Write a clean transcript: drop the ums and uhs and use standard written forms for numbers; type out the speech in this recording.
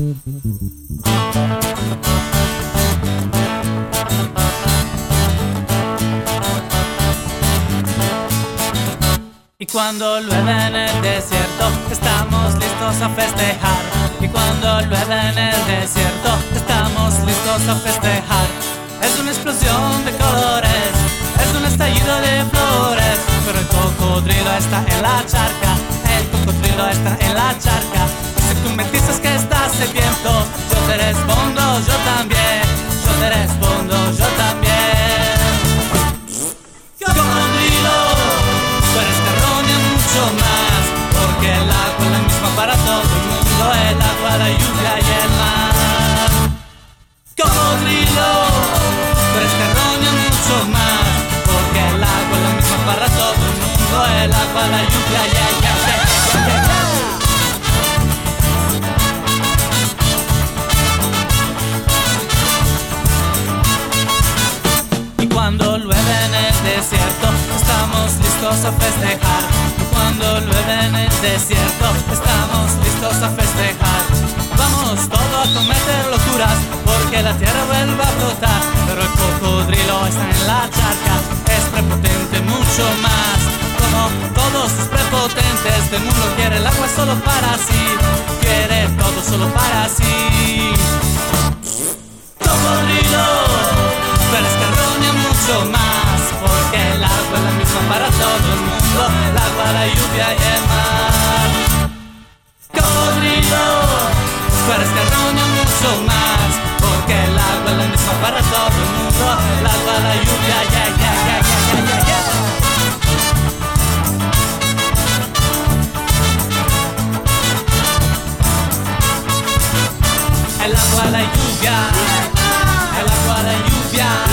Y cuando llueve en el desierto, estamos listos a festejar. Y cuando llueve en el desierto, estamos listos a festejar. Es una explosión de colores, es un estallido de flores, pero el cocodrilo está en la charca, el cocodrilo está en la charca. Si tú me dices que estás sediento, yo te respondo, yo también. Yo te respondo, yo también. Cocodrilo, tú eres carroña mucho más, porque el agua es la misma para todo el mundo, el agua, la lluvia y el mar. Cocodrilo, tú eres carroña mucho más, porque el agua es la misma para todo el mundo, el agua, la lluvia y el mar. Cuando llueve en el desierto, estamos listos a festejar. Y cuando llueve en el desierto, estamos listos a festejar. Vamos todos a cometer locuras, porque la tierra vuelve a brotar. Pero el cocodrilo está en la charca, es prepotente mucho más. Como todos los prepotentes del mundo, quiere el agua solo para sí, quiere todo solo para sí. Cocodrilo, tú eres carroña mucho más, porque el agua es la misma para todo el mundo, el agua, la lluvia y el mar. Cocodrilo, tú eres carroña mucho más, porque el agua es la misma para todo el mundo, el agua, la lluvia, el agua, la lluvia, el agua, la lluvia.